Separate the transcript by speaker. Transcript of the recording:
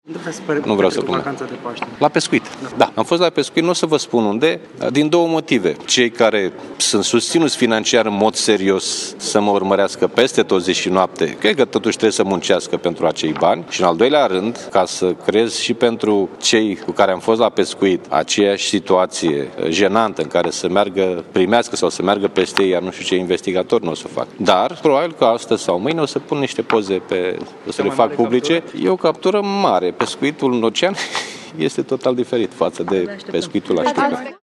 Speaker 1: Nu vreau să pun. La pescuit. Da, am fost la pescuit, nu o să vă spun unde, din două motive. Cei care sunt susținuți financiar în mod serios să mă urmărească peste tot zi și noapte, cred că totuși trebuie să muncească pentru acei bani. Și în al doilea rând, ca să creez și pentru cei cu care am fost la pescuit aceeași situație jenantă în care să meargă, primească sau să meargă peste ei, iar nu știu ce investigator nu o să fac. Dar, probabil că astăzi sau mâine o să pun niște poze o să le fac publice. E o captură mare. Pescuitul în ocean este total diferit față de pescuitul la ștică.